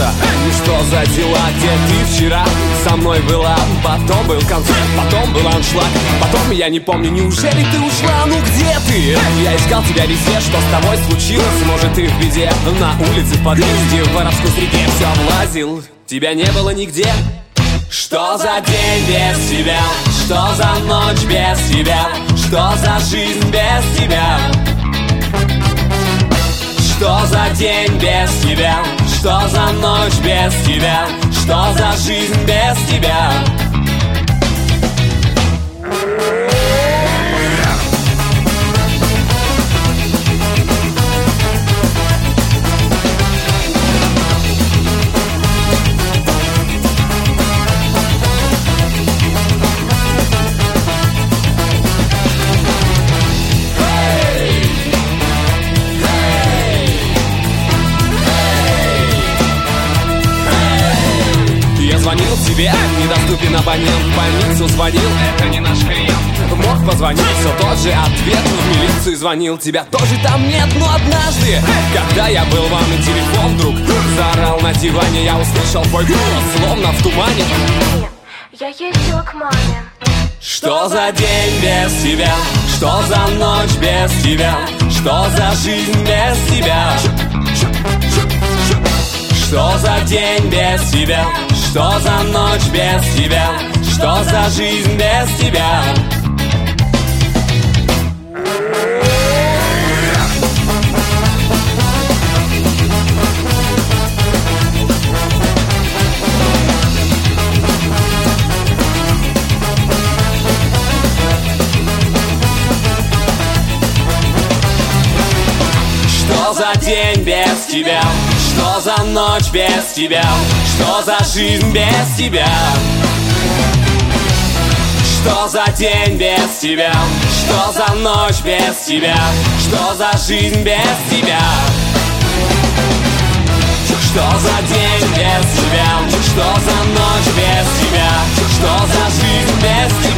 утро. Ну что за дела, где ты вчера со мной была? Потом был концерт, потом был аншлаг, потом я не помню, неужели ты ушла? Ну где ты? Я искал тебя везде, что с тобой случилось? Может ты в беде? На улице, в подъезде, в воровской среде все облазил, тебя не было нигде. Что за день без тебя? Что за ночь без тебя? Что за жизнь без тебя? Что за день без тебя? Что за ночь без тебя? Что за жизнь без тебя? Звонил тебе, недоступен абонент, в больницу звонил, это не наш клиент. Мог позвонить, все тот же ответ, в милицию звонил, тебя тоже там нет. Но однажды, когда я был вам и телефон вдруг заорал на диване, я услышал твой голос, словно в тумане. Я ездила к маме. Что за день без тебя? Что за ночь без тебя? Что за жизнь без тебя? Что за день без тебя? Что за ночь без тебя? Что за жизнь без тебя? Что за день без тебя? Что за ночь без тебя? Что за жизнь без тебя? Что за день без тебя? Что за ночь без тебя? Что за жизнь без тебя? Что за день без тебя? Что за ночь без тебя? Что за жизнь без тебя?